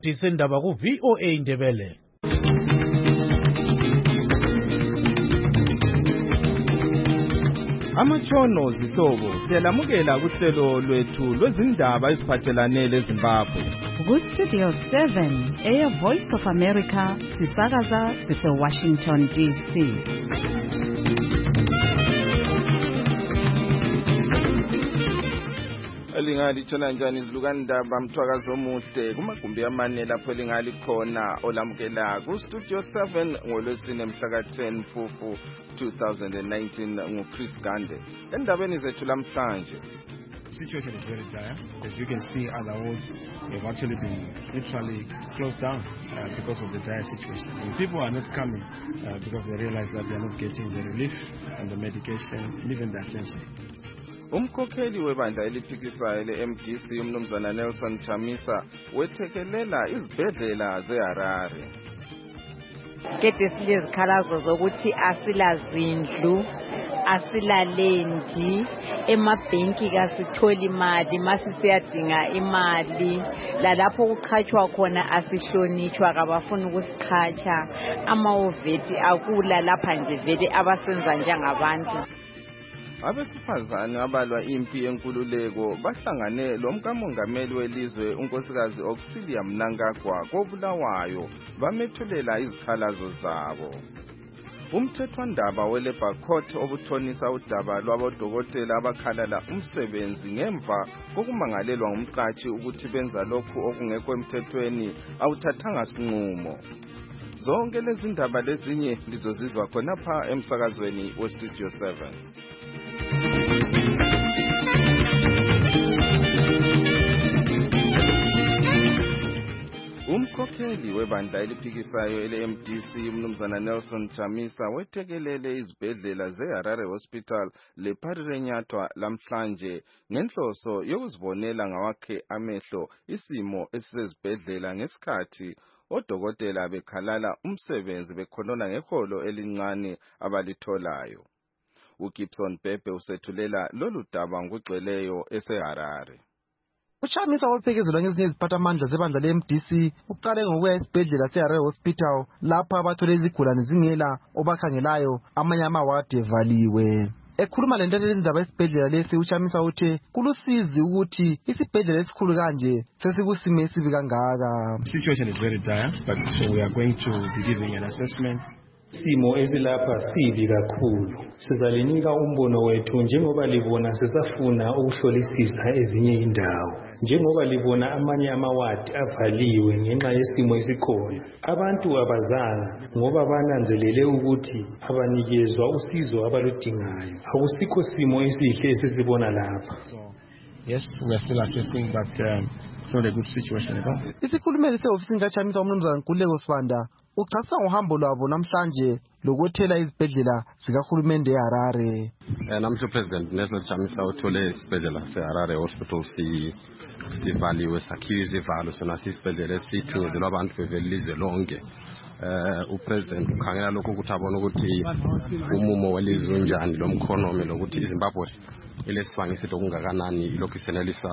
Disendaba ku VOA Ndebele. Amatshono zihlobo siyalamukela kuhlelo lwethu lwezindaba eziphathelane leZimbabwe. Ku Studio 7 Voice of America sisakaza Washington DC. Elingali tshona njani izilukandaba mthwakazi omuhle kumagumbi amane lapho elingali khona olamukela ku Studio 7 ngolwesine mhla ka-10 Mfumfu 2019 nguChris Gande. Endabeni zethu lamhlanje. The situation is very dire. As you can see, other wards have actually been literally closed down because of the dire situation. And people are not coming because they realize that they are not getting the relief and the medication, and even the attention. Umkhokheli webandla eliphikisayo le-MDC umnumzana Nelson Chamisa wethekelela izibhedlela zeHarare. Kade silezikhalazo zokuthi asilazindlu, asilalendi, emabhenki kasitholi imali, masisiyadinga imali, lalapho kuqhatshwa khona asihlonitshwa kabafuna ukusiqhatsha, amawoveti akula lapha nje vele abasenza njengabantu. Abesifazane abalwa impi yenkululeko bahlangane lomkamongameli welizwe unkosikazi Auxilia Mnangagwa koBulawayo bamethulela izikhalazo zabo. Umthethwandaba weLabour Court obuthonisa udaba lwabodokotela abakhalala umsebenzi ngemva kokumangalelwa ngumqatshi ukuthi benza lokhu okungekho emthethweni awuthathanga sinqumo. Zonke lezi ndaba lezinye lizozizwa khonapha emsakazweni weStudio 7. Umkhokheli webandla eliphikisayo ele-MDC umnumzana Nelson Chamisa wethekelele izibhedlela zeHarare Hospital lePharirenyathwa lamhlanje ngenhloso yokuzibonela ngawakhe amehlo isimo esisezibhedlela ngesikhathi odokotela bekhalala umsebenzi bekhonona ngeholo elincane abalitholayo. uGibson Bhebhe usethulela lolu daba ngugcweleyo eseHarare. Uchamisa ophekezelwa ngezinye iziphathamandla zebandla le-MDC uqale ngokuya esibhedlela seHarare Hospital lapha abathole izigulane zingela obakhangelayo amanye amawadi evaliwe. Ekhuluma lentethe indaba esibhedlela lesi uChamisa uthe kulusizi ukuthi isibhedlela esikhulu kanje sesikusimo esibi kangaka. The situation is very dire, but we are going to be giving an assessment. Simo esilapha sibi kakhulu. Sizalinika umbono wethu njengoba libona sisafuna ukuhlolisisa ezinye indawo. Njengoba libona amanye amawadi avaliwe ngenxa yesimo esikhona. Abantu abazanga ngoba bananzelele ukuthi abanikezwa usizo abaludingayo. Akusikho simo esihle esisibona lapha. Yes, we are still assessing, but it's not a good situation at all. Isikhulumeli sehofisini kaChamisa umnumzana Nkululeko Sibanda uchasa ngohambo lwabo namhlanje lokuthela izibhedlela zikahulumende eHarare. Namhla uPresident Nelson Chamisa uthole isibhedlela seHarare Hospital sivaliwe sakhiwe izivalo sona sisibhedlela esithingezelwa abantu bevelizwe lonke. uPresident ukhangela lokho ukuthi abone ukuthi umumo welizwe unjani lomkhonomi lokuthi iZimbabwe ilesibangisiso okungakanani lokhu isenelisa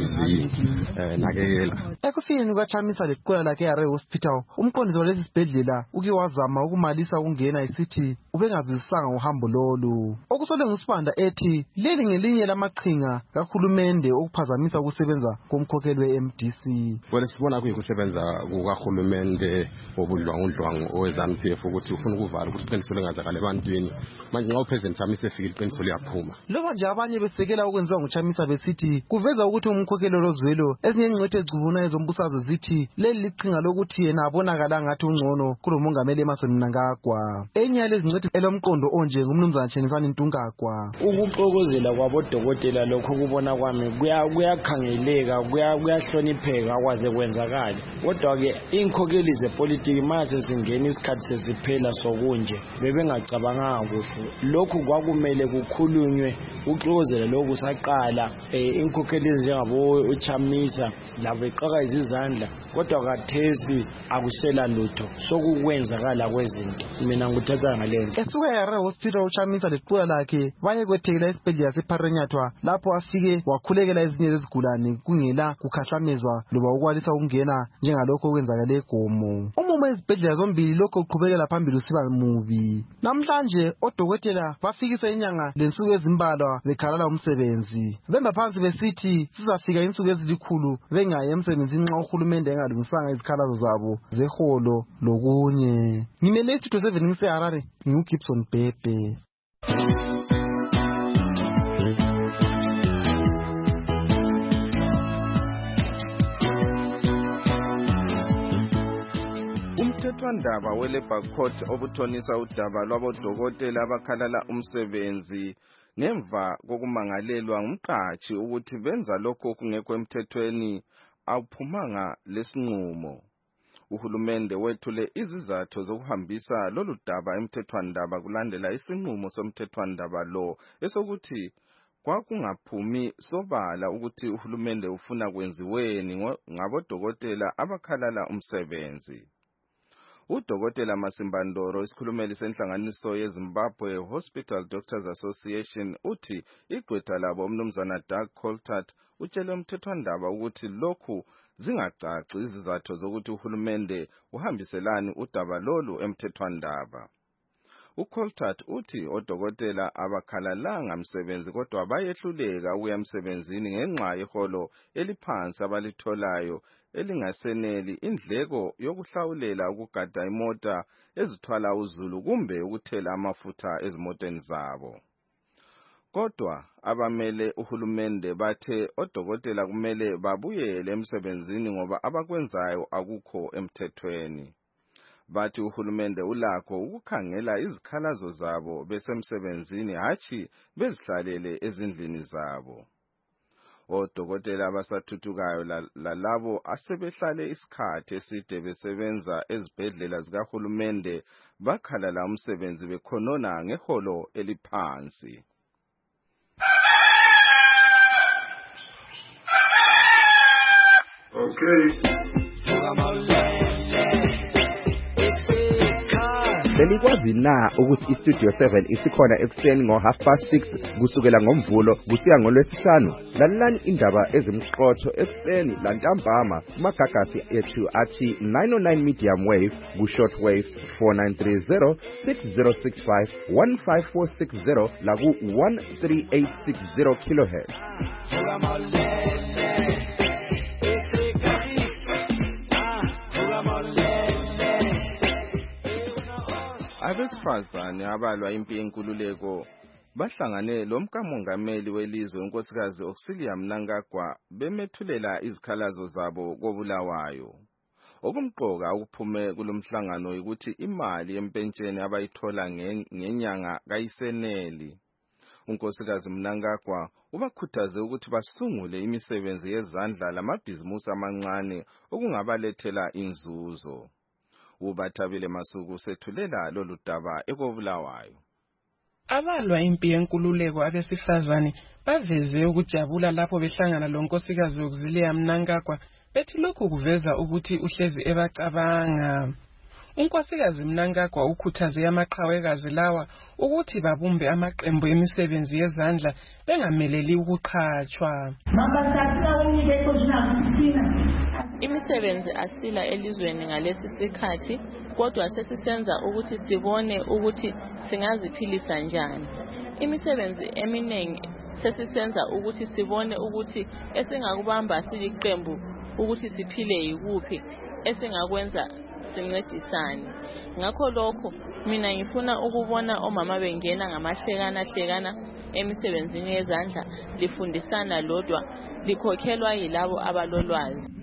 ukuzinakekela. Ekufikeni kukaChamisa leqola lakhe eHarare Hospital umqondisi walesi sibhedlela uke wazama ukumalisa ukungena isithi ubengazisanga uhambo lolu. Okusole nguSibanda ethi leli ngelinye lamaqhinga kahulumende okuphazamisa ukusebenza komkhokheli weMDC. Wena sibona kuyikusebenza kukahulumende obudlwangudlwangu oweZANU-PF ukuthi ufuna ukuvala ukuthi iqiniso lingazakala ebantwini. Manje nxa uPresident Chamisa efika iqiniso liyaphuma. Loba nje abanye besekela okwenziwa nguChamisa besithi kuveza ukuthi umkhokheli lozwelo ezinye ingcwethe ezicubuna ezombusazwe zithi leli liqhinga lokuthi yena abonakala ngathi ungcono kulomongameli Emmerson Mnangagwa. Enye yalezi ngcwethe elomqondo onje ngumnumzana Chenisani Ntungagwa. Ukuxokozela kwabodokotela lokho kubona kwami kuyakhangeleka kuyahlonipheka kwaze kwenzakala. Kodwa ke inkhokheli zepolitiki mase zingena isikhathi sesiphela sokunje bebengacabanga kuhle. Lokhu kwakumele kukhulunywe ukuxokozela lokhu saqala inkhokheli njengabo uChamisa labo eqhaka izandla kodwa kathesi akusela lutho. sokukwenzakala kwezinto mina ngikuthatha ngaleyo esuka eHarare Hospital uChamisa leqhula lakhe baye kwethekela esibhedlela sePharenyathwa lapho afike wakhulekela ezinye zezigulane kungela kukhahlamezwa loba ukwalisa ukungena njengalokho okwenzakale eGomo. Umumo ezibhedlela zombili lokho uqhubekela phambili usiba mubi. Namhlanje odokotela bafikisa inyanga lensuku ezimbalwa bekhalala umsebenzi. Bemba phansi besithi sizafika insuku ezilikhulu bengaye emsebenzini nxa uhulumende engalungisanga izikhalazo zabo zeholo lokunye. Ngimele Studio 7 ngiseHarare ngiuGibson Bhebhe. Umthethwandaba we-Labour Court obuthonisa udaba lwabodokotela abakhalala umsebenzi ngemva kokumangalelwa ngumqatshi ukuthi benza lokho okungekho emthethweni awuphumanga lesinqumo. Uhulumende wethule izizathu zokuhambisa lolu daba emthethwandaba kulandela isinqumo somthethwandaba lo esokuthi kwakungaphumi sobala ukuthi uhulumende ufuna kwenziweni ngabodokotela abakhalala umsebenzi. Udokotela Masimbandoro isikhulumeli senhlanganiso yeZimbabwe Hospital Doctors Association uthi igqwetha labo umnumzana Doug Coltart utshele umthethwandaba ukuthi lokhu zingacaci izizathu zokuthi uhulumende uhambiselani udaba lolu emthethwandaba. uColtart uthi odokotela abakhalalanga msebenzi kodwa bayehluleka ukuya emsebenzini ngenxa yeholo eliphansi abalitholayo elingaseneli indleko yokuhlawulela ukugada imota ezithwala uzulu kumbe ukuthela amafutha ezimoteni zabo. Kodwa abamele uhulumende bathe odokotela kumele babuyele emsebenzini ngoba abakwenzayo akukho emthethweni. Bathi uhulumende ulakho ukukhangela izikhalazo zabo besemsebenzini hatshi bezihlalele ezindlini zabo. Odokotela abasathuthukayo lalabo asebehlale isikhathi eside besebenza ezibhedlela zikahulumende bakhalala umsebenzi bekhonona ngeholo eliphansi. Okay. Belikwazi na ukuthi iStudio 7 isikhona ekuseni ngo6:30 kusukela ngoMvulo kusiya ngoLwesihlanu? Lalelani indaba ezimqotho ekuseni lantambama kumagagasi ethu athi 909 medium wave ku-short wave 4930 6065 15460 laku 13860 kHz. Abesifazane abalwa impi yenkululeko bahlangane lomkamongameli welizwe unkosikazi Auxilia Mnangagwa bemethulela izikhalazo zabo koBulawayo. Okumqoka ukuphume kulomhlangano ukuthi imali yempentsheni abayithola ngenyanga kayiseneli. Unkosikazi Mnangagwa ubakhuthaze ukuthi basungule imisebenzi yezandla lamabhizimusi amancane okungabalethela inzuzo. Ubathabile Masuku sethulela lolu daba ekoBulawayo. Abalwa impi yenkululeko abesifazane baveze ukujabula lapho behlangana lonkosikazi Auxilia Mnangagwa bethi lokhu kuveza ukuthi uhlezi ebacabanga. Unkosikazi Mnangagwa ukhuthaze amaqhawekazi lawa ukuthi babumbe amaqembu emisebenzi yezandla bengameleli ukuqhatshwa. Imisebenzi asila elizweni ngalesi sikhathi kodwa sesisenza ukuthi sibone ukuthi singaziphilisa njani. Imisebenzi eminingi sesisenza ukuthi sibone ukuthi esingakubamba siliqembu ukuthi siphile yikuphi esingakwenza sincedisane. Ngakho lokho mina ngifuna ukubona omama bengena ngamahlekana emisebenzini yezandla lifundisana lodwa likhokhelwa yilabo abalolwazi.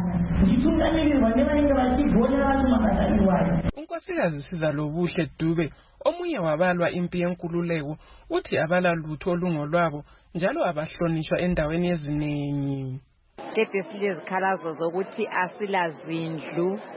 Unkosikazi Sizalobuhle Dube omunye wabalwa impi yenkululeko uthi abalalutho olungolwabo njalo abahlonishwa endaweni eziningi. Kade silezikhalazo zokuthi asilazindlu,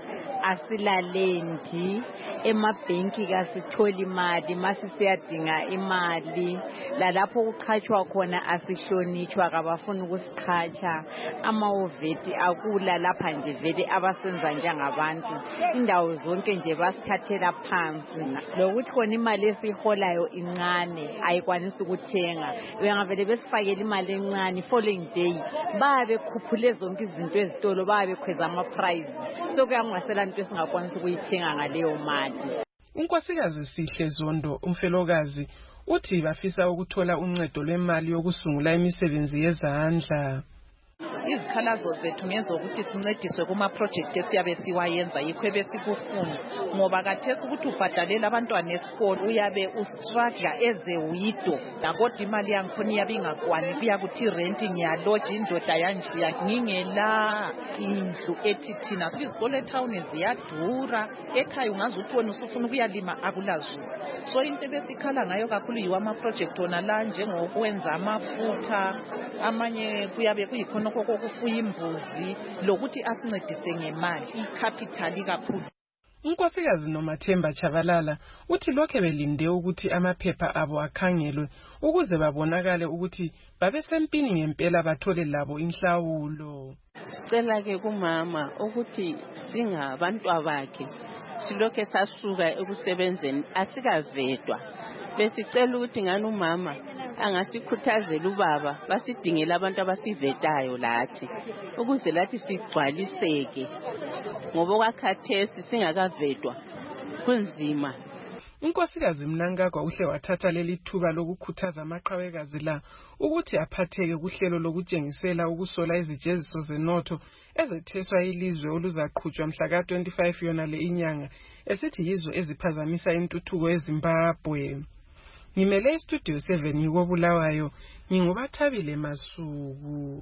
asilalendi emabhenki kasitholi imali masisiyadinga imali lalapho kuqhatshwa khona asihlonitshwa kabafuni ukusiqhatsha amaoveti akula lapha nje vele abasenza njengabantu indawo zonke nje basithathela phansi lokuthi khona imali esiholayo incane ayikwanisi ukuthenga bengavele besifakela imali encane following day babe khuphule zonke izinto ezitolo babe khweza ama price so kuyangasela into esingakwanisa ukuyithenga ngaleyo mali. Unkosikazi Sihle Zondo umfelokazi uthi bafisa ukuthola uncedo lwemali yokusungula imisebenzi yezandla. Izikhalazo zethu ngezokuthi sincediswe kuma project esiyabe siwayenza yikho besikufuna ngoba kathesi ukuthi ubhadalela abantwana esikolo uyabe ustruggle eze widow nakodwa imali yankhona iyabe ingakwani kuyakuthi rent ngiyaloja indoda yanjiya ngingela indlu ethi thina izikole etown ziyadura ekhaya ungazuthi wena usufuna ukuyalima akulazo so into besikhala ngayo kakhulu yiwa ama project ona la njengokwenza amafutha amanye kuyabe kuyikhona kokufuya imbuzi lokuthi asincedise ngemali icapital kakhulu. Unkosikazi Nomathemba Chabalala uthi lokho belinde ukuthi amaphepha abo akhangelwe ukuze babonakale ukuthi babesempini ngempela bathole labo inhlawulo. Sicela ke kumama ukuthi singabantu abakhe silokho sasuka ekusebenzeni asikavedwa besicela ukuthi ngani umama angasikhuthazela ubaba basidingela abantu abasivetayo lathi ukuze lathi sigcwaliseke ngoba kwakhathesi singakavedwa kunzima. Unkosikazi Mnangagwa uhle wathatha leli thuba lokukhuthaza amaqhawekazi la ukuthi aphatheke kuhlelo lokutshengisela ukusola izijeziso zenotho ezetheswa ilizwe oluzaqhutshwa mhla ka-25 yona le inyanga esithi yizo eziphazamisa intuthuko eZimbabwe. Ngimele iStudio 7 yiko Bulawayo ngingubathabile Masuku.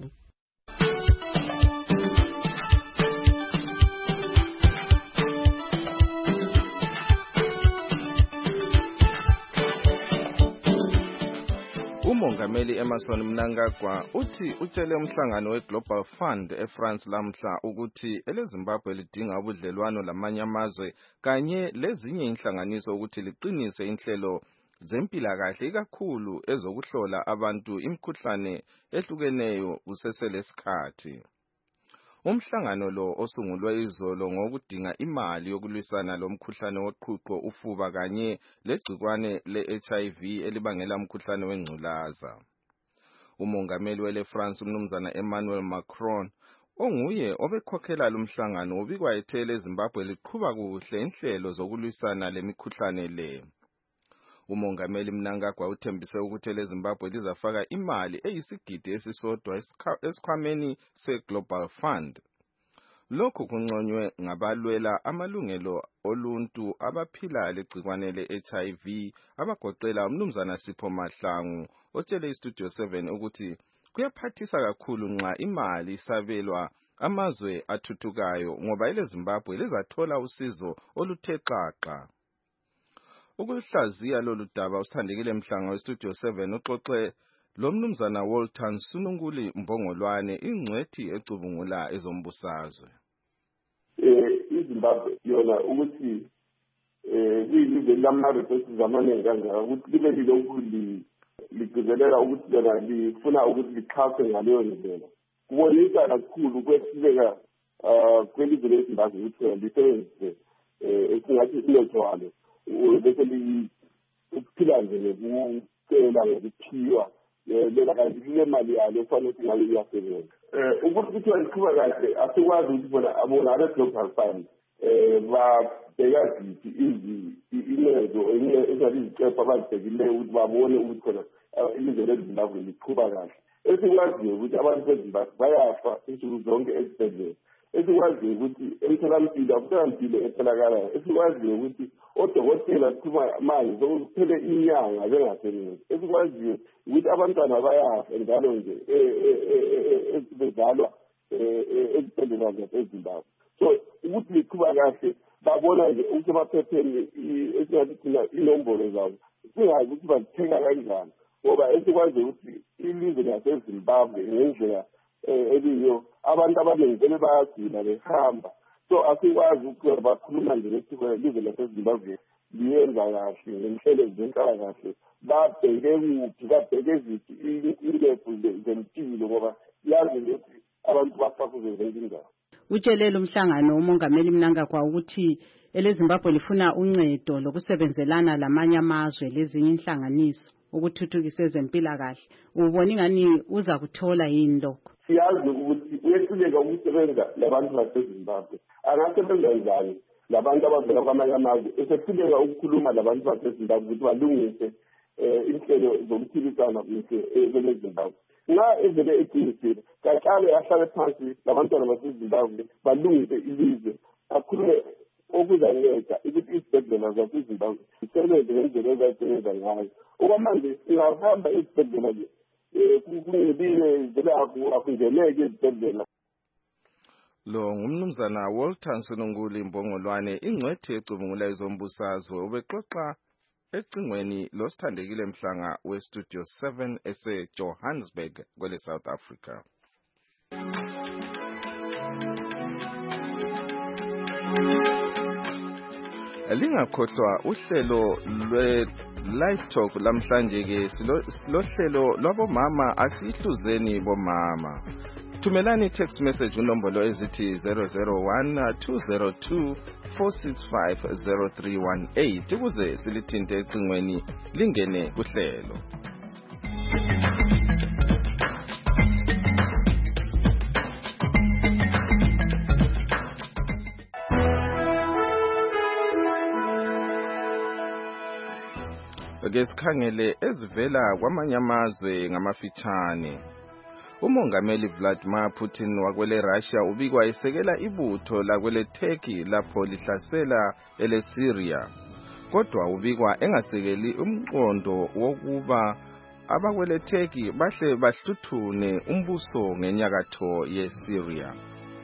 Umongameli Emerson Mnangagwa uthi utshele umhlangano weGlobal Fund eFrance lamhla ukuthi eleZimbabwe lidinga ubudlelwano lamanye amazwe kanye lezinye inhlanganiso ukuthi liqinise inhlelo zempilakahle ikakhulu ezokuhlola abantu imikhuhlane ehlukeneyo kuseselesikhathi. Umhlangano lo osungulwe izolo ngokudinga imali yokulwisana lomkhuhlane woqhuqho ufuba kanye legcikwane leHIV elibangela umkhuhlane wengculaza. Umongameli weleFrance umnumzana Emmanuel Macron onguye obekhokhela lumhlangano ubikwayethele eZimbabwe liqhubeka kuhle inhlelo zokulwisana lemikhuhlane le. Umongameli Mnangagwa uthembise ukuthi eleZimbabwe lizafaka imali eyisigidi esisodwa esikhwameni seGlobal Fund. Lokhu kunconywe ngabalwela amalungelo oluntu abaphila legcikwane leHIV abagoqela umnumzana Sipho Mahlangu otshele iStudio 7 ukuthi kuyaphathisa kakhulu nxa imali isabelwa amazwe athuthukayo ngoba eleZimbabwe lizathola usizo oluthe xaxa. Ukuhlaziya lolu daba usithandekile Mhlanga weStudio 7 uxoxe lomnumzana Walter Nsununguli Mbongolwane ingcwethi ecubungula ezombusazwe. iZimbabwe yona ukuthi kuyilizwe lama-resources amaningi kangaka ukuthi libe lilokhu ligcizelela ukuthi yona lifuna ukuthi lixhase ngaleyo ndlela. Kubonisa kakhulu kwehluleka kwelizwe leZimbabwe ukuthi lisebenzise esingathi inethwalo bese ukuphila nje nokucela ngokuphiwa lela kanti kule mali yalo kufanele ukuthi ngabe iyasebenza. Ukuthi kuthiwa liqhuba kahle asikwazi ukuthi bona abe-Global Fund babheka ziphi incezo ezingathi izicephu abazibhekileyo ukuthi babone ukuthi khona ilizwe leZimbabwe liqhuba kahle. Esikwaziyo ukuthi abantu beZimbabwe bayafa insuku zonke ezibhedlela. Esikwaziyo ukuthi emtholampilo etholakalayo. Esikwaziyo ukuthi odokotela kuthuma manje sokuphele inyanga bengasebenzi. Esikwaziyo ukuthi abantwana bayafa njalo nje bezalwa ezibhedlela zaseZimbabwe. So ukuthi liqhuba kahle babona nje usemaphepheni esingathi thina inombolo zabo singazi ukuthi bazithenga kanjani ngoba esikwaziyo ukuthi ilizwe laseZimbabwe ngendlela eliyo abantu abaningi vele bayagula behamba. so asikwazi ukuthi bakhuluma nje ukuthi ilizwe laseZimbabwe liyenza kahle ngenhlelo zenhlalakahle babheke kuphi babheke ziphi indlephu zempilo ngoba yazi ukuthi abantu basakuze zonke indawo. Utshelele umhlangano umongameli Mnangagwa ukuthi eleZimbabwe lifuna uncedo lokusebenzelana lamanye amazwe lezinye inhlanganiso ukuthuthukisa ezempilakahle. Ubona ingani uza kuthola yini lokho? Siyazi ukuthi uyehluleka ukusebenza labantu baseZimbabwe. Angasebenza njani labantu abavela kwamanye amazwe esehluleka ukukhuluma labantu baseZimbabwe ukuthi balungise inhlelo zokuphilisana kuhle kweleZimbabwe. Nxa evele eqinisile kaqale ahlale phansi labantwana baseZimbabwe balungise ilizwe akhulume okuzanceda ukuthi izibhedlela zaseZimbabwe zisebenze ngendlela ezayisebenza ngayo. Okwamanje singahamba ezibhedlela kungebile vele akungeneki ezibhedlela. Lo ngumnumzana Walter Nsononguli Mbongolwane ingcwethi ecubungula ezombusazwe ubexoxa ecingweni losithandekile Mhlanga weStudio 7 ese-Johannesburg kwele South Africa. Lingakhohlwa uhlelo lwe-Live Talk lamhlanje ke silohlelo lwabomama asihluzeni bomama. Thumelani text message unombolo ezithi 001-202-465-0318 ukuze silithinte ecingweni lingene kuhlelo. Ake sikhangele ezivela kwamanye amazwe ngamafitshane. Umongameli Vladimir Putin wakwele Russia ubikwa esekela ibutho lakwele Turkey lapho lihlasela eleSyria. Kodwa ubikwa engasekeli umqondo wokuba abakwele Turkey bahle bahluthune umbuso ngenyakatho yeSyria.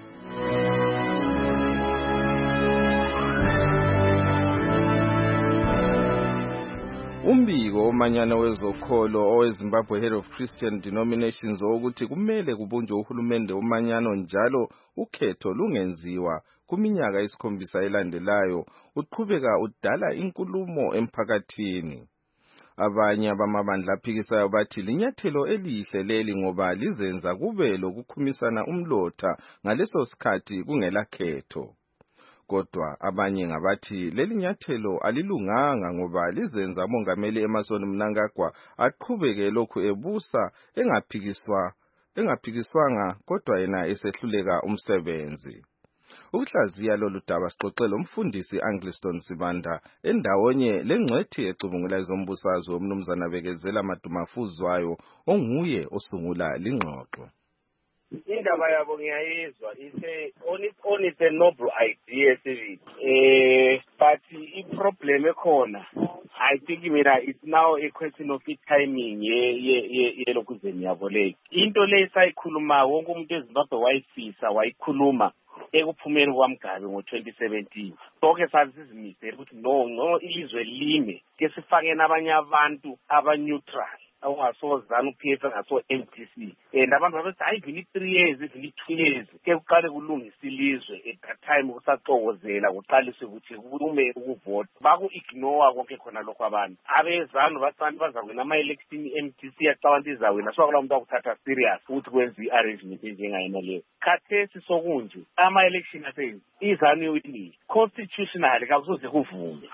Umbiko omanyano wezokholo oweZimbabwe Head of Christian Denominations ukuthi kumele kubunjwe uhulumende omanyano njalo ukhetho lungenziwa kuminyaka 7 elandelayo uqhubeka udala inkulumo emphakathini. Abanye abamabandla aphikisayo bathi linyathelo elihle leli ngoba lizenza kube lokukhumisana umlotha ngaleso sikhathi kungela khetho. Kodwa abanye ngabathi leli nyathelo alilunganga ngoba lizenza umongameli Emmerson Mnangagwa aqhubeke lokhu ebusa engaphikiswanga kodwa yena esehluleka umsebenzi. Ukuhlaziya lolu daba sixoxela umfundisi Angliston Sibanda endawonye lengcwethi ecubungula ezombusazwe umnumzana Bekezela Madumafuzwayo onguye osungula lingxoxo. Indaba yabo ngiyayizwa on its a noble idea but i-problem ekhona I think it's now a question of timing yelokuzeni yabo le into le sayikhuluma wonke umuntu eZimbabwe wayifisa wayikhuluma ekuphumeni kwaMgabe ngo-2017 sonke sasizimisele ukuthi no ilizwe lime ke sifake nabanye abantu aba-neutral awungasozana uPF ngaso MTC abantu babethi hayi vini 3 years vini 2 years ke kuqale kulungisa ilizwe at that time kusaxokozela kuqaliswe ukuthi kume ukuvota baku-ignore konke khona lokho abantu abezanu bacanti bazakwena ama-election MTC yacabanti izawina so akula muntu akuthatha serious ukuthi kwenza i-arrangement enjengayena leyo khathesi sokunje ama-election asenzi izanu iwinile constitutionally kakusoze kuvume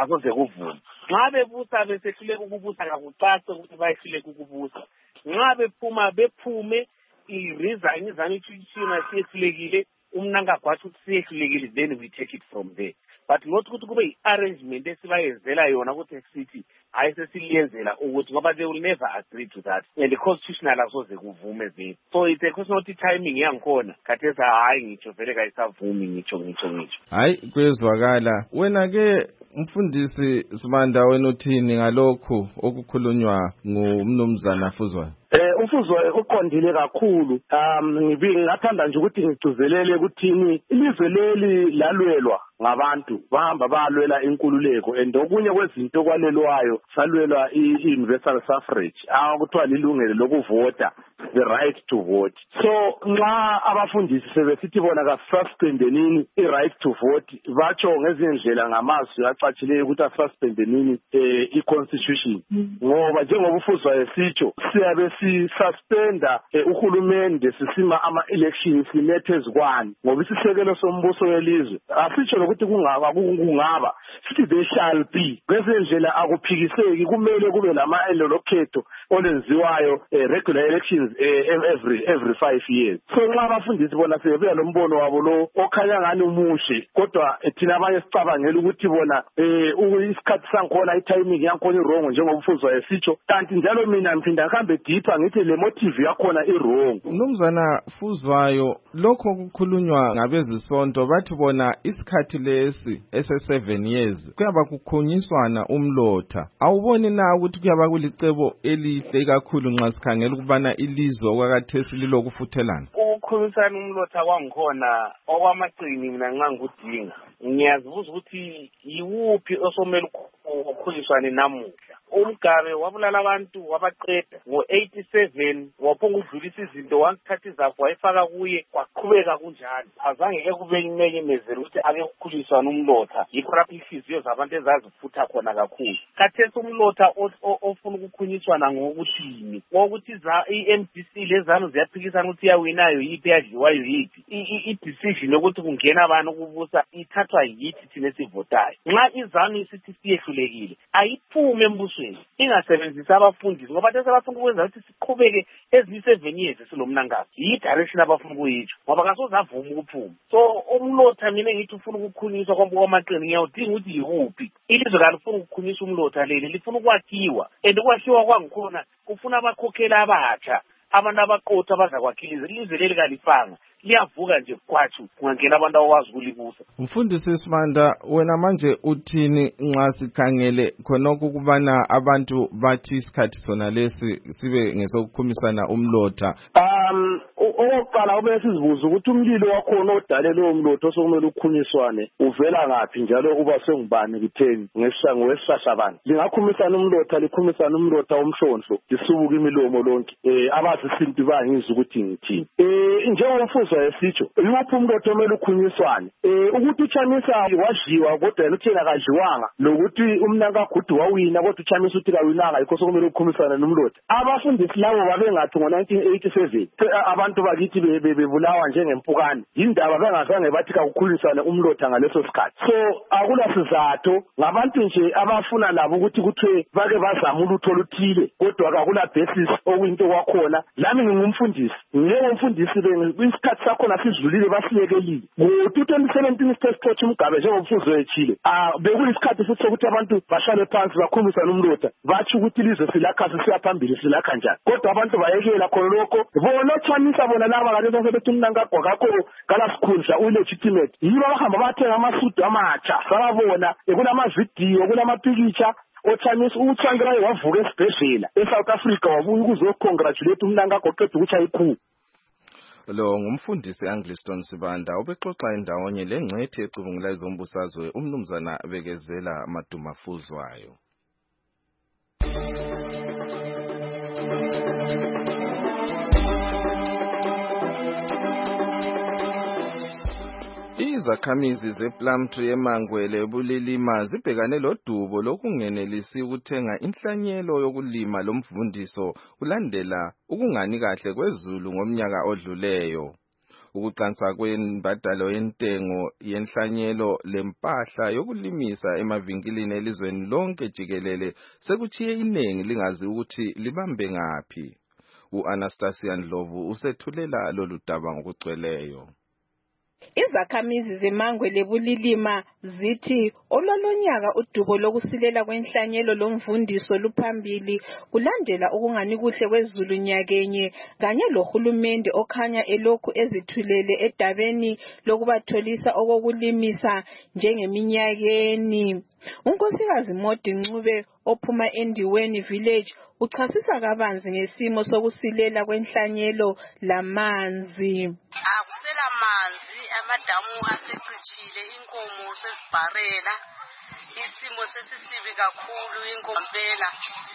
nxa bebusa besehluleka ukubusa kakucace ukuthi bayehluleka ukubusa nxa bephume i-resign izanu itshishina siyehlulekile umnangagwa athi ukuthi siyehlulekile then we take it from there but not ukuthi kube i-arrangement esibayenzela yona ukuthi sithi hayi sesiliyenzela ukuthi ngoba they will never agree to that and the constitutional asoze kuvume vele so it's a question of timing yangikhona khathesi hayi ngitsho vele kayisavumi ngitsho hayi kwezwakala wena ke mfundisi Sibanda wena uthini ngalokhu okukhulunywa ngumnumzana Fuzwayo? Umfuzwayo uqondile kakhulu ngathanda nje ukuthi ngigcizelele ukuthini ilizwe leli lalwelwa ngabantu bahamba balwela inkululeko and okunye kwezinto kwalelwayo salwelwa i-universal suffrage akuthiwa lilungelo lokuvota, the right to vote. So nxa abafundisi sebesithi bona kasuspendenini i-right to vote batsho ngezindlela ngamazwi acatshileyo ukuthi asuspendenini i-constitution ngoba njengoba ufuzwayo sitsho siyabe sisuspenda uhulumende sisima ama-elections simethe kwani ngoba isisekelo sombuso welizwe asitsho lokuthi kungaba sithi they shall be ngezindlela akuphikiseki kumele kube lokhetho olenziwayo regular elections every 5 years. So nxa abafundisi bona sebebuya lo mbono wabo lo okhanya ngani umuhle kodwa thina abanye sicabangela ukuthi bona isikhathi sangikhona i-timing yangikhona i-wrong njengoba ufuzwayo sitsho kanti njalo mina ngiphinda ngihambe deeper ngithi le motive yakhona i-wrong. Mnumzana Fuzwayo, lokho kukhulunywa ngabezisonto bathi bona isikhathi lesi ese7 years kuyaba kukhunyiswana umlotha. Awuboni na ukuthi kuyaba kulicebo elihle kakhulu nxa sikhangela ukubana ilizwe okwakathesi lilokufuthelana? Ukukhunyisana umlotha kwangikhona okwamaqini mina nxa ngikudinga. Ngiyazibuza ukuthi yiwuphi osomele ukukhunyiswane namuhla. Umgabe wabulala abantu wabaqeda ngo-87 waphonga udlulisa izinto wangithatha izapho wayifaka kuye kwaqhubeka kunjalo. Azange ke kube imenyemezelo ukuthi ake kukhuliswana umlotha yikho lapho inhliziyo zabantu ezazifutha khona kakhulu. Khathesi umlotha ofuna ukukhunyiswana ngokuthini ngokuthi i-MDC lezanu ziyaphikisana ukuthi yawinayo yipi yadliwayo yipi i-decision yokuthi kungena abantu ukubusa ithathwa yithi thina sivotayo. Nxa izanu isithi siyehlulekile ayiphume embusweni ingasebenzisa abafundisi ngoba bathe abafuna ukwenza ukuthi siqhubeke ezinye 7 years silomnangazi yi-direction abafuna ukuyitsho ngoba kasoze avuma ukuphuma. So umlotha mina ngithi ufuna ukukhunyiswa kwamaqini ngiyawudinga ukuthi yiwuphi ilizwe kalifuna ukukhunyiswa umlotha leli lifuna ukwakhiwa and ukwakhiwa kwangikhona kufuna abakhokheli abatsha abantu abaqotha abazakwakhiza ilizwe leli kalifanga liyavuka nje kwathi kungangena abantu abawazi ukulibusa. Mfundisi Simanda, wena manje uthini nxa sikhangele khonokho ukubana abantu bathi isikhathi sona lesi sibe ngesokukhumisana umlotha? Okokuqala ube sizibuza ukuthi umlilo wakhona odale lowo mlotha osokumele ukhunyiswane uvela ngaphi njalo uba sengubani kutheni ngowesishashabani. Lingakhumisana umlotha likhumisana umlotha omhlonhlo lisubuka imilomo lonke abazisintu bangizwa ukuthi ngithini. Njengomfuzwa esitsho yuphi umlotha omele ukhunyiswane ukuthi uChamisa wadliwa kodwa yena uthena kadliwanga lokuthi umnankagudu wawina kodwa uChamisa uthi kawinanga yikho sokumele ukukhumisana nomlotha. Abafundisi labo babengathi ngo-1987 abantu bakithi bebulawa njengempukane yindaba bengazange bathi kakukhulisane umlotha ngaleso sikhathi. So akula sizathu ngabantu nje abafuna labo ukuthi kuthiwe bake bazama ulutho oluthile kodwa kakula basis okuyinto kwakhona. Lami ngingumfundisi ngiyengumfundisi isikhathi sakhona sidlulile basiyekelile ngo-2017 isithethe umgabe njengomfuzwe ethile bekuyisikhathi futhi sokuthi abantu bahlale phansi bakhumisane umlotha batsho ukuthi ilizwe silakha sisiya phambili silakha njani kodwa abantu bayekela khona lokho bona oChamisa bona laba kaleso sebethi umnankagwa kakho kalasikhundla ulegitimate yibo abahamba bathenga amasudu amatsha sababona kulamavidiyo kulamapikitsha oChamisa uTsvangirai wavuka esibhedlela eSouth Africa wabuya ukuzocongratulate umnankagwa oqeda ukuthi ikhu. Lo ngumfundisi Angliston Sibanda ubexoxa indawonye lengcwethi ecubungula izombusazwe umnumzana Bekezela Maduma Fuzwayo. Izakhamizi zePlumtree eMangwele Bulilima zibhekane lodubo lokungenelisi ukuthenga inhlanyelo yokulima lomvundiso ulandela ukungani kahle kwezulu ngomnyaka odluleyo. Ukuqansa kwembadalo yentengo yenhlanyelo lempahla yokulimisa emavinkilini elizweni lonke jikelele sekuthiye iningi lingazi ukuthi libambe ngaphi. U-Anastasia Ndlovu usethulela lolu daba ngokugcweleyo. Izakhamizi zeMangwele Bulilima zithi olwalonyaka udubo lokusilela kwenhlanyelo lomvundiso luphambili kulandela ukungani kuhle kwezulu nyakenye kanye lohulumende okhanya elokhu ezithulele edabeni lokubatholisa okokulimisa njengeminyakeni. Unkosikazi Modi Ncube ophuma eNdiweni Village uchasisa kabanzi ngesimo sokusilela kwenhlanyelo lamanzi. Akusela manzi amadamu asecitshile, inkomo sezibharela, isimo sesisibi kakhulu, inkomo mpela,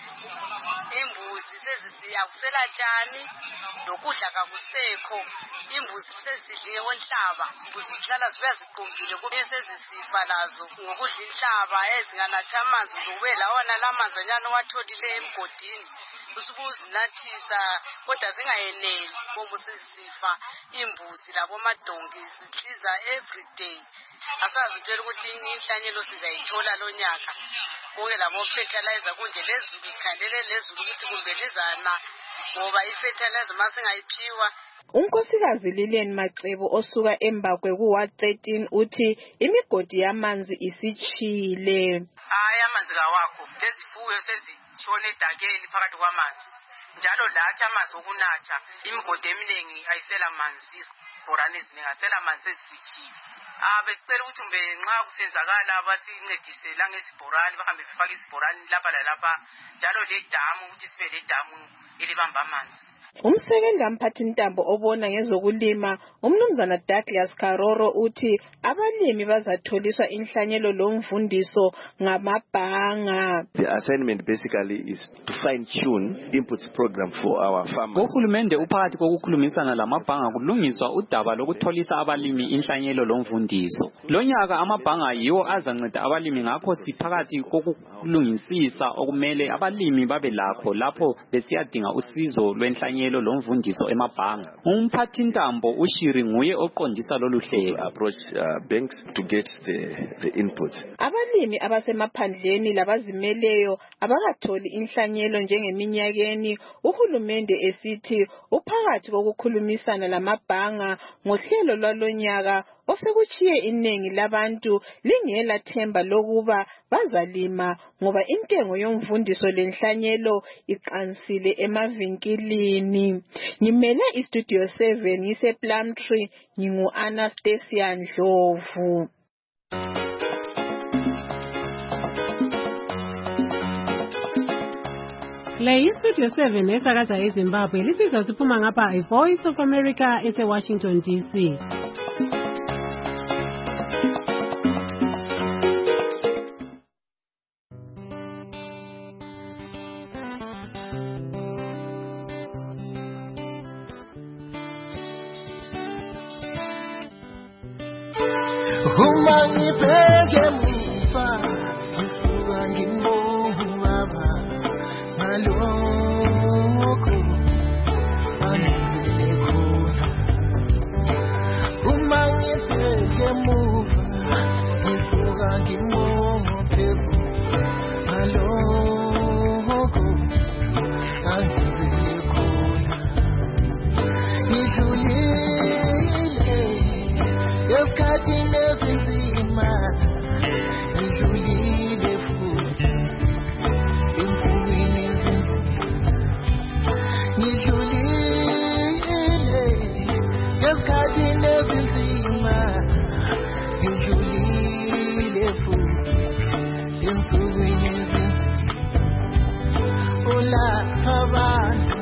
imbuzi sezisiyakusela tshani, lokudla kakusekho, imbuzi sezidliwe onhlaba, imbuzi zihlala ziyaziqumbile kube sezisifa lazo ngokudla inhlaba ezinganatha amanzi kube lawana lamanzi anyana owatholile emgodini usubuzinathisa kodwa zingayeneli inkomo sezisifa, imbuzi labo madonki zihliza every day. Asazi phela ukuthi inhlanyelo sizayithola lo nyaka. Konke labo fertilizer kunje lezulu ikhandele lezulu ukuthi kumbe lizana ngoba ifertilizer masingayiphiwa. Unkosikazi Lilian Macebo osuka eMbakwe ku-Ward 13 uthi imigodi yamanzi isitshile. Hayi amanzi kawakho, lezifuyo sezitshone edakeni phakathi kwamanzi. Njalo lathi amanzi okunatha, imigodi eminingi ayisela manzi, isibhorane eziningi asela manzi ezisitshile. Besicela ukuthi mbe nxa kusenzakala basincedise la ngezibhorane bahambe befaka izibhorane lapha lalapha njalo le damu ukuthi sibe le damu elibamba amanzi. Umsebenzi mphathintambo obona ngezokulima umnumzana Douglas Karoro uthi abalimi bazatholiswa inhlanyelo lomfundiso ngamabhanga. The assignment basically is to fine tune inputs program for our farmers. Uhulumende uphakathi kokukhulumisana lamabhanga kulungiswa udaba lokutholisa abalimi inhlanyelo lomfundiso. Lonyaka amabhanga yiwo azanceda abalimi ngakho siphakathi kokulungisisa okumele abalimi babe lakho lapho besiyadinga usizo lwenhlanyelo lomfundiso emabhanga. Umphathintambo uShiri nguye oqondisa lolu hlelo. Approach banks to get the inputs. Abalimi abasemaphandleni labazimeleyo abakatholi inhlanyelo njengeminyakeni uhulumende esithi uphakathi kokukhulumisana lamabhanga ngohlelo lwalonyaka osekuchiye inengi labantu lingela themba lokuba bazalima ngoba intengo yomfundiso lenhlanyelo iqansile emavinkilini. Ngimele istudio 7 ngise Plumtree ngingu Anastasia Ndlovu. Le Studio 7 esakaza eZimbabwe lisizwa siphuma ngapha iVoice of America eseWashington DC. Umangibheke muva ngisuka ngimubaba ngalokho angizele khona. Umangibheke muva ngisuka ngimophezulu ngalokho angizele khona. Ngidlulile esikhathini esinzima, ngidlulile futhi ensukwini ezinzima, ngidlulile esikhathini esinzima, ngidlulile futhi ensukwini ezinzima. Ulapha abantu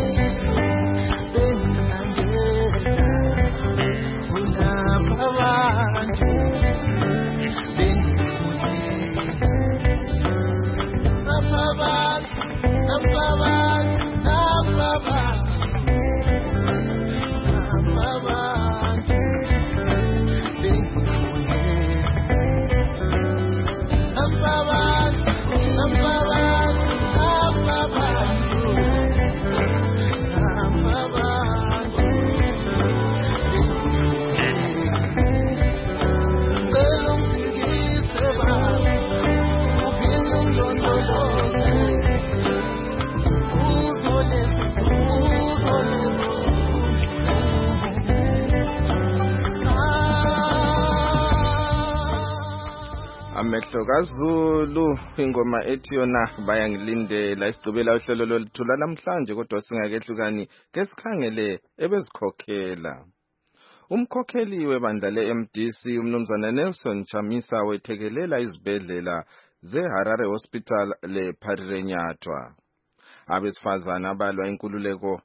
Amehlo kaZulu ingoma ethi yona bayangilindela isigqibela uhlelo loluthula namhlanje kodwa singakehlukani ke sikhangele ebezikhokhela. Umkhokheli webandla leMDC umnumzana Nelson Chamisa wethekelela izibhedlela zeHarare Hospital lePharirenyathwa. Abesifazana abalwa inkululeko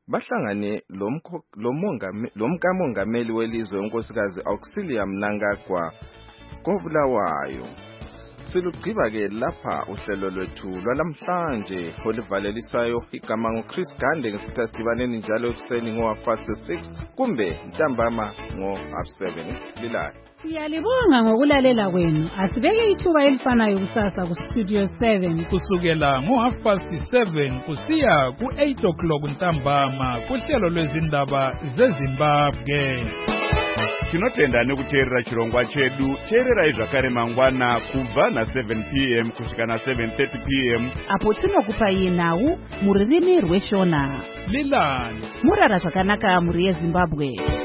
bahlangane lomkamongameli welizwe unkosikazi Auxilia Mnangagwa koBulawayo. Silugqiba-ke lapha uhlelo lwethu lwalamhlanje olivalelisayo igama nguChris Gande ngesikhathi sidibaneni njalo ekuseni ngo-6 kumbe ntambama ngo-7 lilayo. Siyalibonga ngokulalela kwenu. Asibeke ithuba elifanayo kusasa kuStudio 7 kusukela ngo-7 kusiya ku-8 o'clock ntambama kuhlelo lwezindaba zeZimbabwe. Tinotenda nekuteerera chirongwa chedu. Teererai zvakare mangwana kubva na7 p.m. kusvika na7:30 p.m. apo tinokupai nhau muririmi rweshona. Lilani murara zvakanaka muri yeZimbabwe.